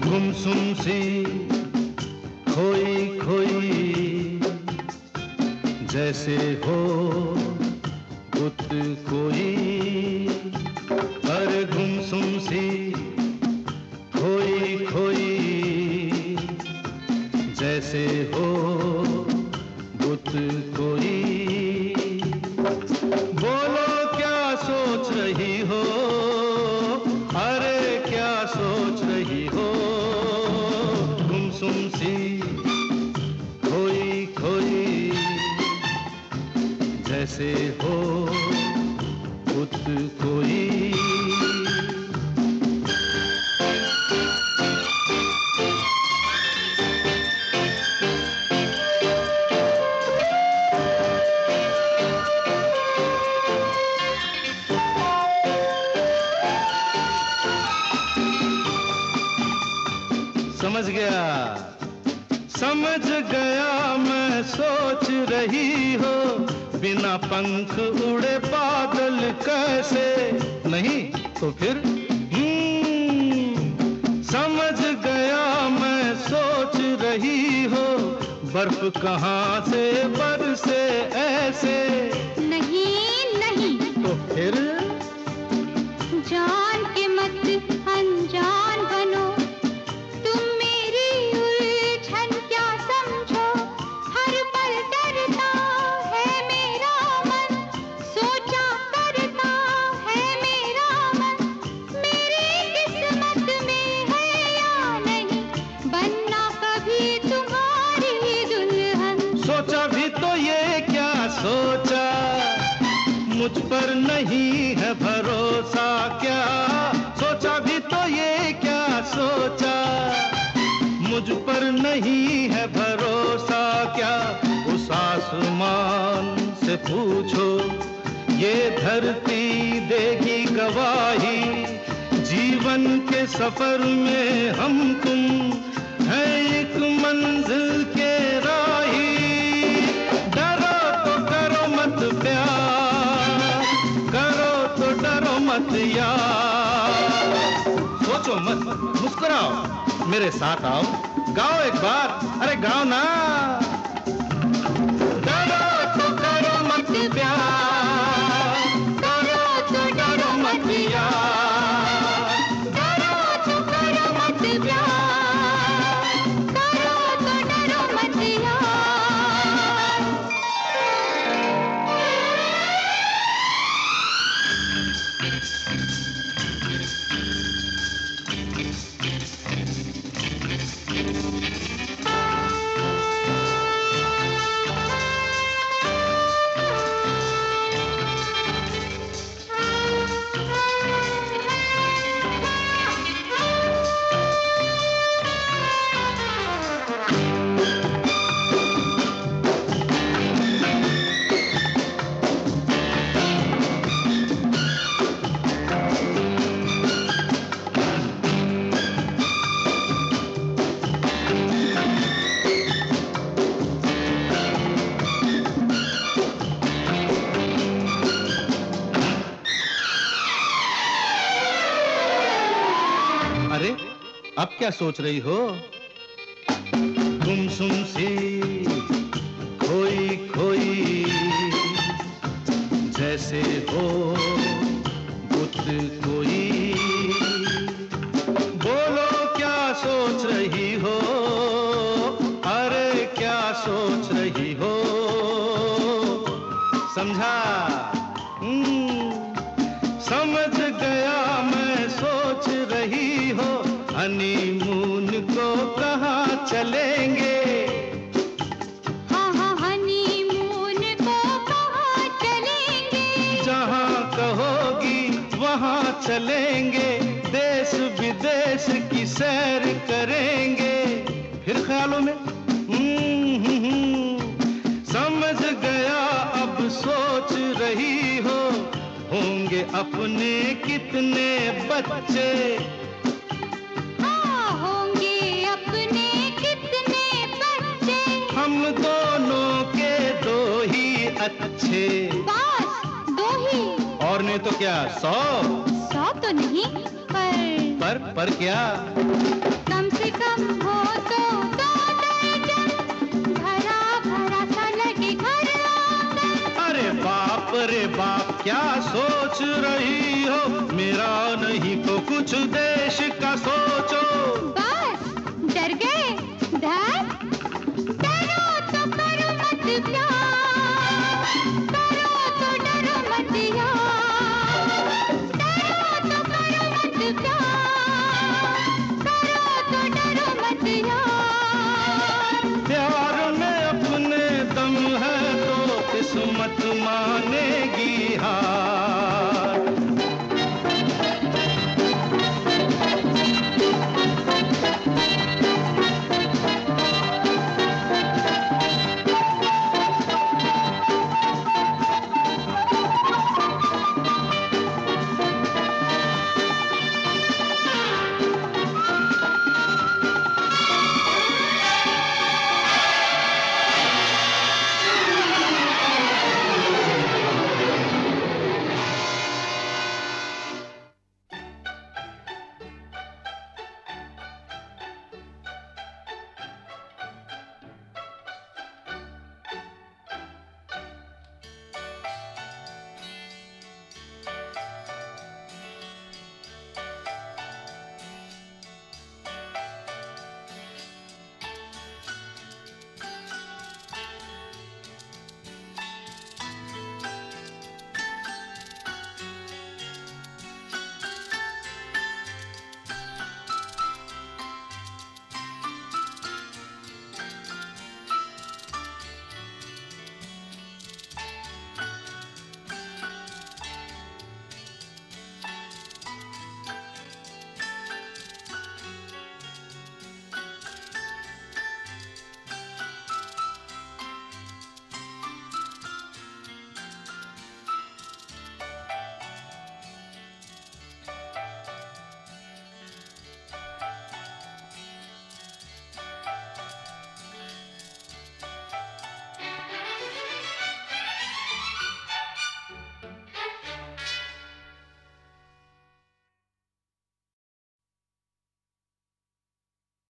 गुमसुम सी खोई खोई जैसे हो बुत कोई, अरे गुमसुम सी खोई खोई जैसे हो बुत कोई। बोलो क्या सोच रही हो, अरे क्या सोच रही हो, गुमसुम सी खोई खोई जैसे हो बुत कोई। समझ गया मैं सोच रही हो, बिना पंख उड़े बादल कैसे, नहीं तो फिर समझ गया मैं सोच रही हो, बर्फ कहाँ से बरसे ऐसे, नहीं नहीं तो फिर जान के मत अनजान बनो, तुम मेरी उलझन क्या समझो, हर पल डरता है मेरा मन, सोचा करता है मेरा मन, मेरी किस्मत में है या नहीं बनना कभी तुम्हारी दुल्हन। सोचा भी तो ये क्या सोचा, मुझ पर नहीं है भरोसा क्या, सोचा भी तो ये क्या सोचा, मुझ पर नहीं है भरोसा क्या। उस आसमान से पूछो, ये धरती देगी गवाही, जीवन के सफर में हम तुम है एक मंजिल के राही। डरो तो करो मत प्यार, करो तो डरो मत यार, सोचो मत, मुस्कुराओ, मेरे साथ आओ, गाओ एक बार, अरे गाओ ना। डरो तो करो मत प्यार, करो तो डरो मत यार, डरो तो करो मत प्यार, करो तो डरो मत यार। अरे अब क्या सोच रही हो, गुमसुम सी खोई खोई जैसे हो बुत कोई। बोलो क्या सोच रही हो, अरे क्या सोच रही हो, समझा? समझ गया मैं सोच रही हो, हनीमून को कहाँ चलेंगे, हाँ हाँ हनीमून को कहाँ चलेंगे, जहाँ कहोगी वहाँ चलेंगे, देश विदेश की सैर करेंगे, फिर ख्यालों में समझ गया अब सोच रही हो, होंगे अपने कितने बच्चे, हाँ होंगे अपने कितने बच्चे, हम दोनों के दो ही अच्छे, बस दो ही, और नहीं तो क्या 100 100 तो नहीं पर पर क्या? कम से कम हो तो 2 दर्जन, भरा भरा सा लगे घर आंगन। अरे बाप रे बाप, क्या सोच रही हो? मेरा नहीं तो कुछ देश का सोचो। बस डर गए? धर डरो तो करो मत प्यार, करो तो डरो मत यार, डरो तो करो मत प्यार, करो तो डरो मत यार। प्यार में अपने दम है तो किस्मत मानेगी हार।